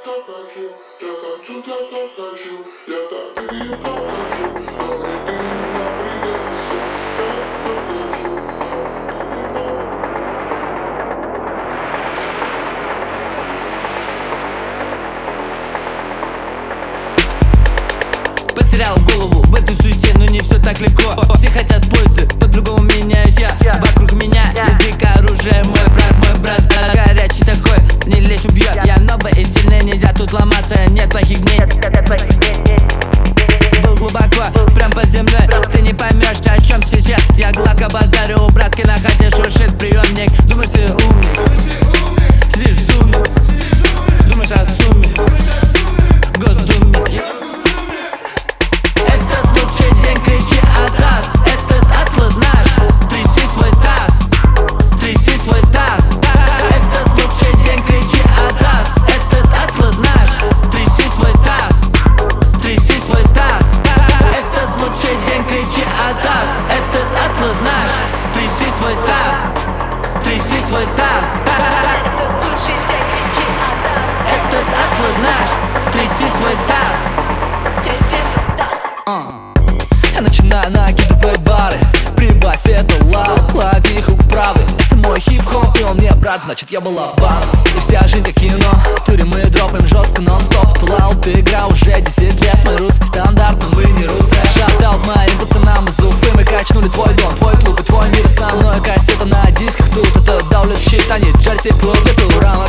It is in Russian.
как хочу, я танцую так, как хочу, я так двигаю, как хочу, но и ты напрягайся, как хочу, Потерял голову в этой суете, но не все так легко. Все хотят пользы, по-другому меняюсь я. Вокруг меня язык оружие, мой брат горячий такой, не лезь, убьет. Я новый и сильный, нельзя тут ломаться, нет плохих дней. Был глубоко, прям под землей, ты не поймешь, о чем сейчас. Я гладко базарю, у братки на хате шуршит приемник. Думаешь, ты умник, сидишь в сумме, думаешь о сумме, Госдуме. Этот лучший день, кричи от нас, этот атлас наш. Тряси свой таз, тряси свой таз. Этот лучший день, кричи от нас, этот атлас наш. Тряси свой таз, тряси свой таз. Этот лучший день, кричи от нас, этот атлас наш. Тряси свой таз, тряси свой таз. Этот лучший день, кричи от нас, Этот атлас наш. Тряси свой таз, тряси свой таз. Я начинаю накидывать бары, прибавь это лав, лови их вправо. Это мой хип-хоп, и он мне брат, значит я балабан. И вся жизнь как кино, в туре мы дропаем жестко нон-стоп. Лаут игра уже 10 лет, мы русский стандарт, но вы не русская. Шатаут моим пацанам из Уфы, мы качнули твой дом, твой клуб и твой мир со мной. Кассета на дисках, тут это даулет щит, а не джерси клуб. Это уран